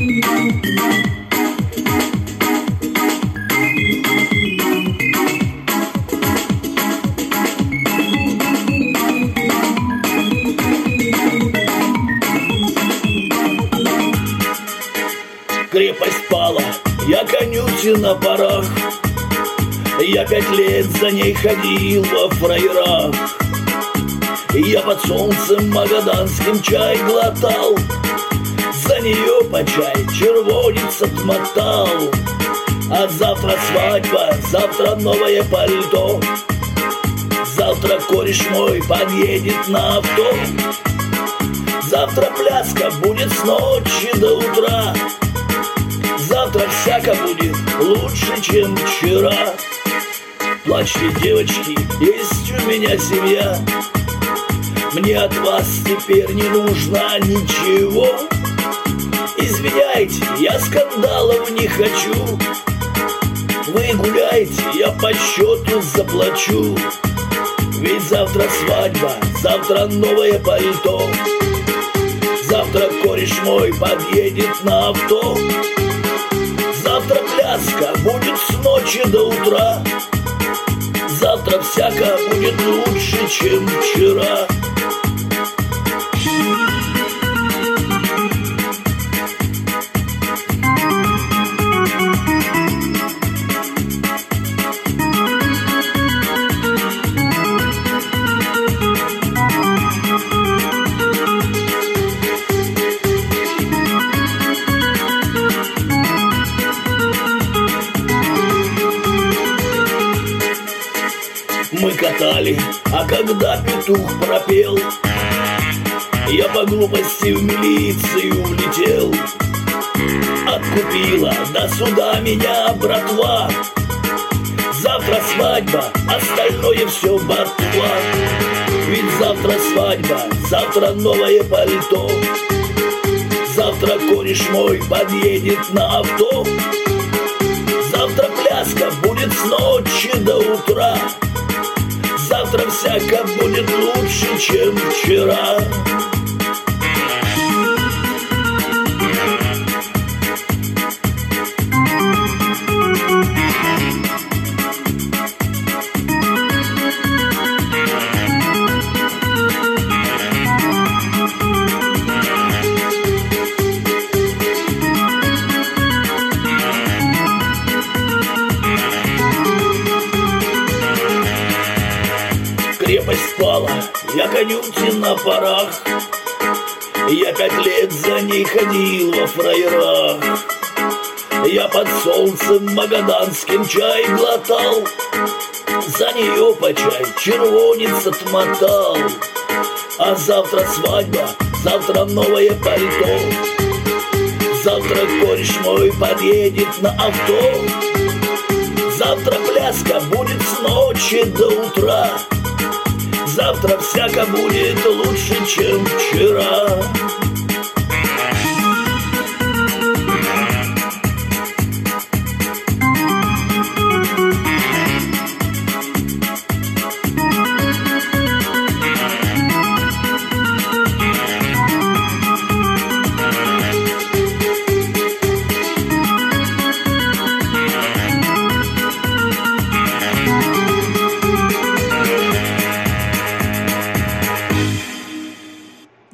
Крепость пала, я конюти на парах. Я 5 лет за ней ходил во фраерах. Я под солнцем магаданским чай глотал. За нее по чай червонец отмотал. А завтра свадьба, завтра новое пальто. Завтра кореш мой подъедет на авто. Завтра пляска будет с ночи до утра. Завтра всяко будет лучше, чем вчера. Плачьте, девочки, есть у меня семья. Мне от вас теперь не нужно ничего. Извиняйте, я скандалов не хочу. Вы гуляйте, я по счету заплачу. Ведь завтра свадьба, завтра новое пальто. Завтра кореш мой подъедет на авто. Завтра пляска будет с ночи до утра. Завтра всяко будет лучше, чем вчера. Мы катали, а когда петух пропел, я по глупости в милицию влетел. Откупила до суда меня братва. Завтра свадьба, остальное все ботва. Ведь завтра свадьба, завтра новое пальто. Завтра кореш мой подъедет на авто. Завтра пляска будет с ночи до утра. Завтра всяко будет лучше, чем вчера. Крепость пала, я конюти на парах. Я 5 лет за ней ходил во фраерах. Я под солнцем магаданским чай глотал. За нее по чай червонец отмотал. А завтра свадьба, завтра новое пальто. Завтра кореш мой подъедет на авто. Завтра пляска будет с ночи до утра. Завтра всяко будет лучше, чем вчера.